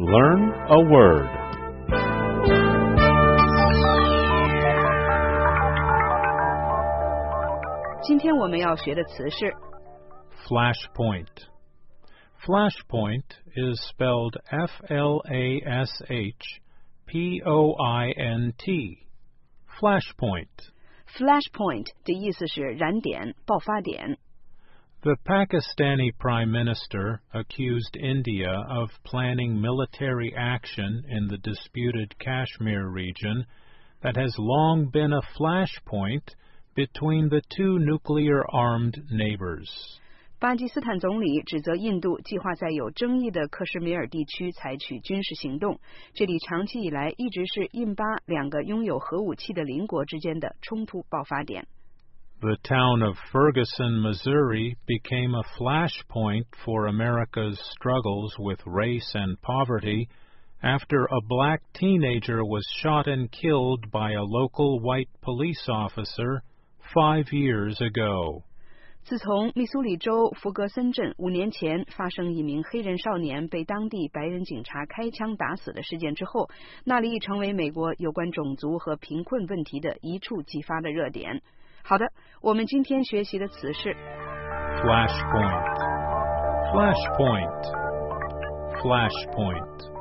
Learn a word. Flashpoint. Flashpoint is spelled Flashpoint. Flashpoint. Flashpoint 的意思是燃点、爆发点。 The Pakistani Prime Minister accused India of planning military action in the disputed Kashmir region that has long been a flashpoint between the two nuclear-armed neighbors. 巴基斯坦总理指责印度计划在有争议的克什米尔地区采取军事行动，这里长期以来一直是印巴两个拥有核武器的邻国之间的冲突爆发点。 The town of Ferguson, Missouri, became a flashpoint for America's struggles with race and poverty after a black teenager was shot and killed by a local white police officer 5 years ago. 自从密苏里州弗格森镇5年前发生一名黑人少年被当地白人警察开枪打死的事件之后，那里已成为美国有关种族和贫困问题的一触即发的热点。好的，我们今天学习的词是 Flashpoint. Flashpoint. Flashpoint.